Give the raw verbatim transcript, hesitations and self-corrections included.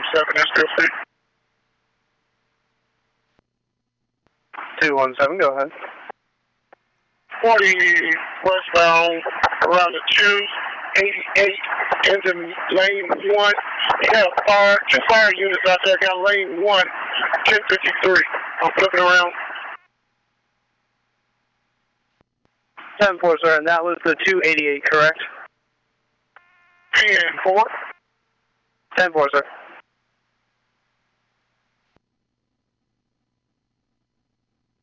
seven, that's still free. two one seven, go ahead. forty westbound around the two eighty-eight into lane one. You got a fire, two fire units out there, got lane one, ten fifty-three. I'm flipping around. ten four, sir, and that was the two eighty-eight, correct? ten four. ten four, sir.